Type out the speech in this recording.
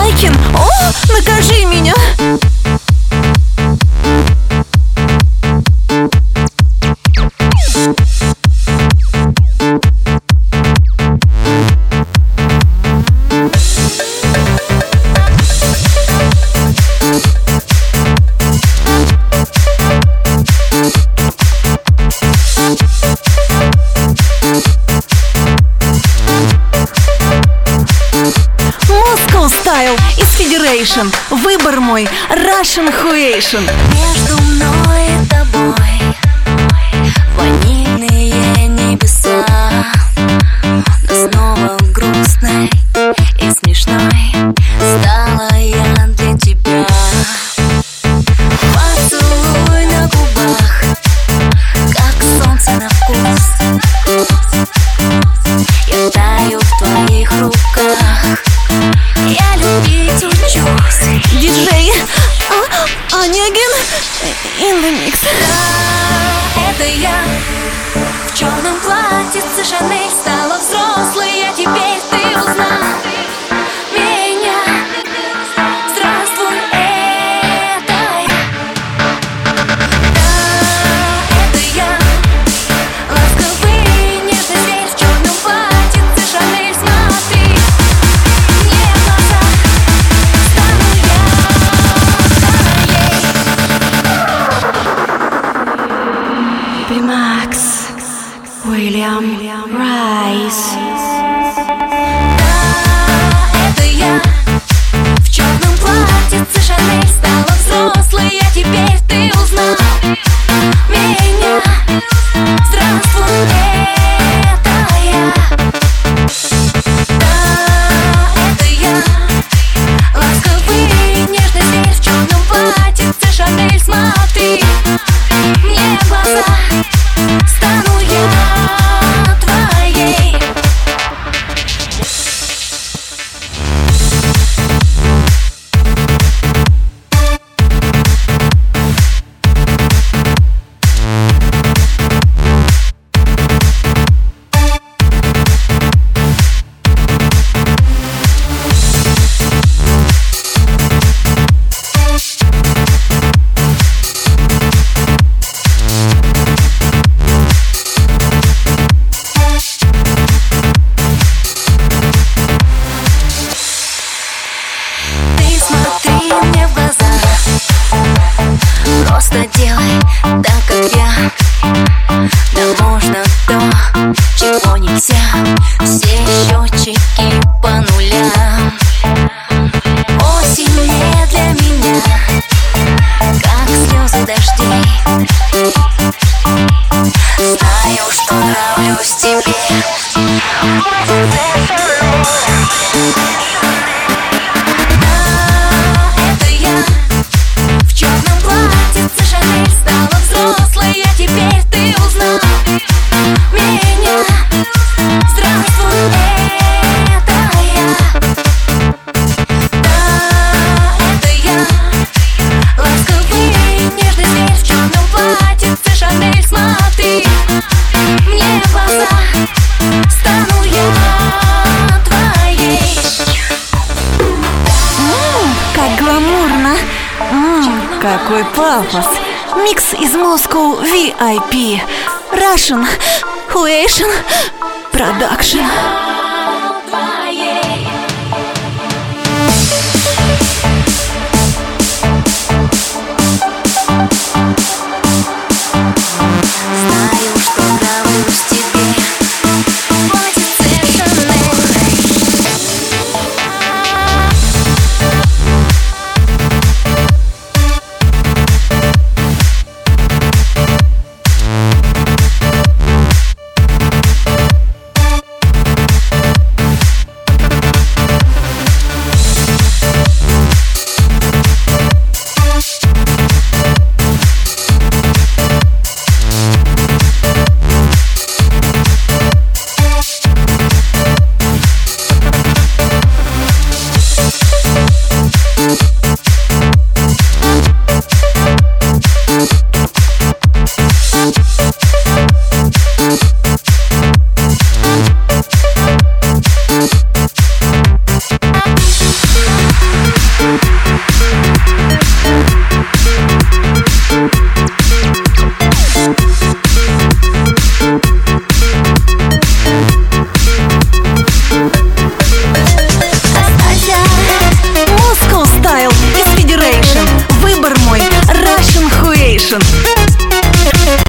Айкин, о, накажи меня! Moscow Style из Federation. Выбор мой Russian Huation. Между мной и тобой ванильные небеса, но снова грустной и смешной стала я для тебя. Поцелуй на губах, как солнце на вкус. Я таю в твоих руках, я любить учусь. Диджей Онегин in the mix. Да, это я в черном платьице Шанель стала взрослой, а теперь ты узнал меня. Здравствуй, это я. Да, это я, ласковый нежный зверь в черном платьице Шанель. Смотри мне в глаза, стану я твоей. Макс Уильям Райс. Да, это я в черном платьице Шанель стала взрослой, а теперь ты узнал меня. Здравствуй, это я. Да, это я, ласковый нежный зверь в черном платьице Шанель. Смотри мне в глаза, стану я твоей. Ты смотри мне в глаза, просто делай так, как я. Да можно то, чего нельзя. Все счетчики по нулям. Осень не для меня, как слезы дождей. Знаю, что нравлюсь тебе. Это я в черном платьице Шанель стала взрослой, а теперь ты узнал меня. Здравствуй, это я. Да, это я, ласковый нежный зверь в черном платьице Шанель. Смотри мне в глаза, стану я твоей. Как гламурно. Какой пафос. Микс из Moscow VIP. Russian Huation Production.